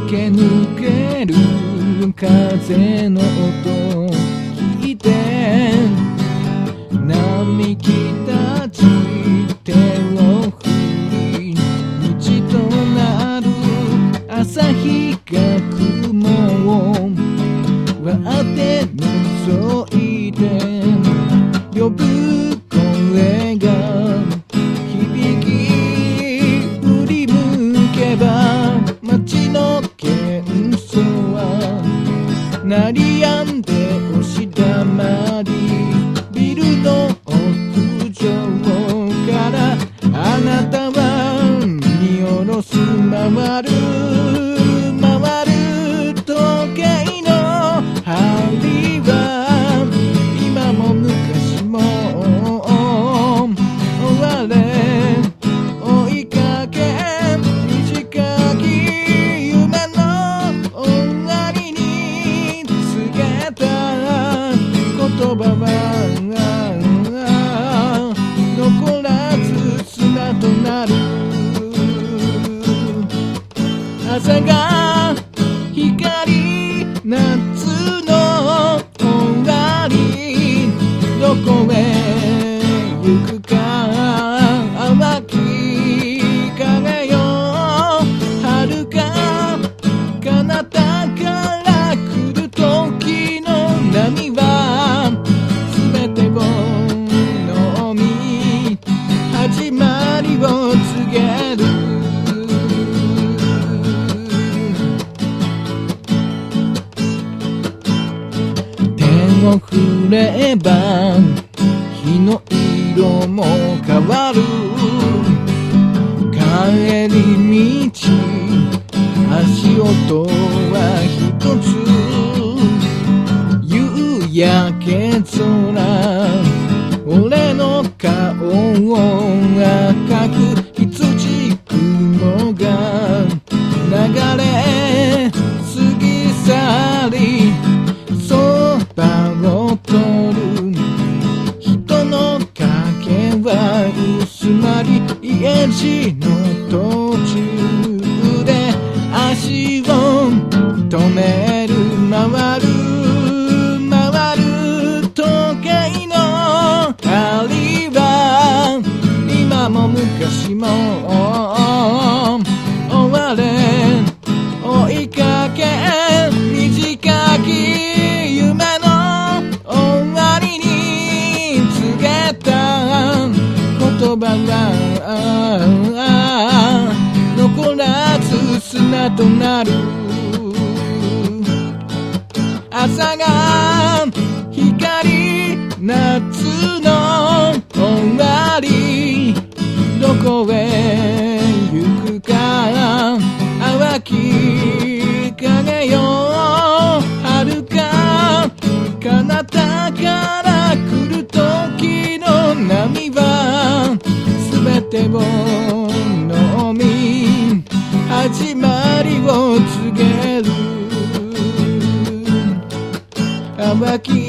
け抜ける風の音聞いて並木立ち手を振り道となる朝日が雲を割って覗いて呼ぶ声が響き振り向けば街の喧騒は鳴り止んで押し黙りビルの屋上からあなたは見下ろす回る回る時計の針は今も昔も終われ追いかけ短き夢の終わりに告げた言葉は残らず砂となる朝が光夏の終わりどこへ行くか淡き影よ遥か彼方から来る時の波は全てを飲み始まりを告げる手を振れば日の色も変わる帰り道足音は一つ夕焼け空俺の顔を赤く羊雲が流れ過ぎ去りそばを通る人の影は薄まり家路の途中で足を止める回る回る時計の針は今も昔も終われ追いかけ短き夢の終わりに告げた言葉は残らず砂となる朝が光夏の終わりどこへ行くか淡き影よ遥か彼方から来る時の波は全てを飲み始まりを告げる淡き